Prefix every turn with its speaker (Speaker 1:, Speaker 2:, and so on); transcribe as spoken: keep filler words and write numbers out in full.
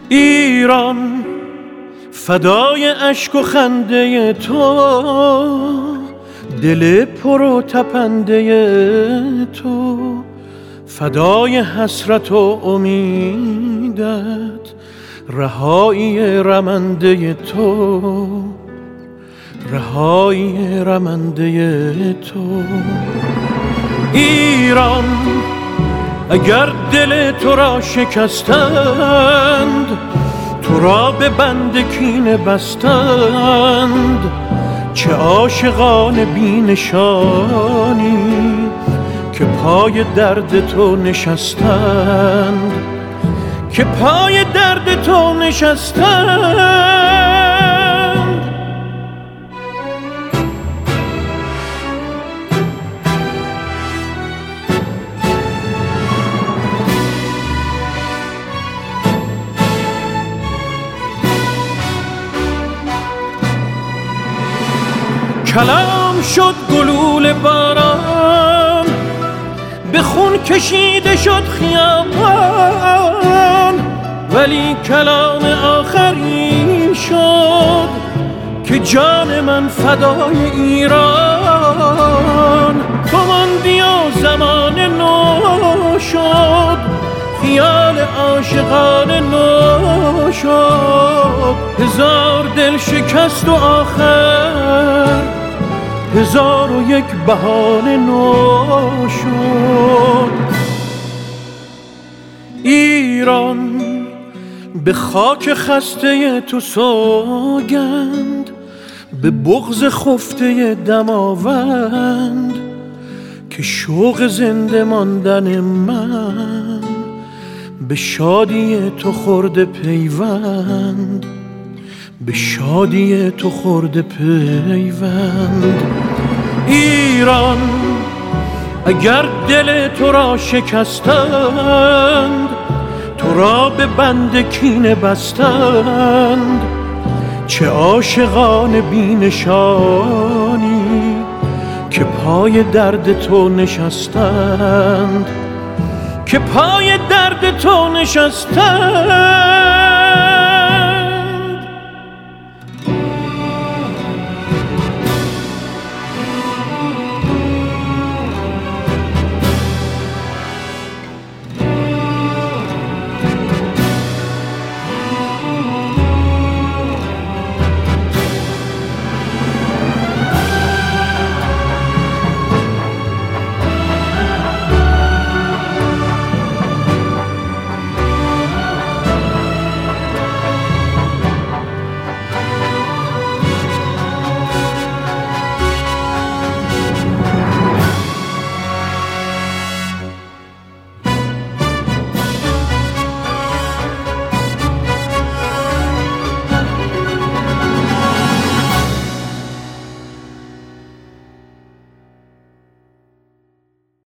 Speaker 1: ایران فدای اشک و خنده تو، دل پر و تپنده تو، فدای حسرت و امیدت، رهایی رمنده تو، رهایی رمنده تو. ایران اگر دل تو را شکستند، تو را به بند کینه بستند، چه عاشقان بی نشانی که پای درد تو نشستند، که پای درد تو نشستند. کلام شد گلوله باران، به خون کشیده شد خیابان، ولی کلام آخرین شد که جان من فدای ایران. تو ماندی و زمان نو شد، خیال عاشقان نو شد، هزار دل شکست و آخر هزار و یک بهانه نو شد. ایران به خاک خسته تو سوگند، به بغض خفته دماوند، که شوق زنده ماندن من به شادی تو خورده پیوند، به شادی تو خورده پیوند. ایران اگر دل تو را شکستند، تو را به بند کینه بستند، چه عاشقان بی نشانی که پای درد تو نشستند، که پای درد تو نشستند.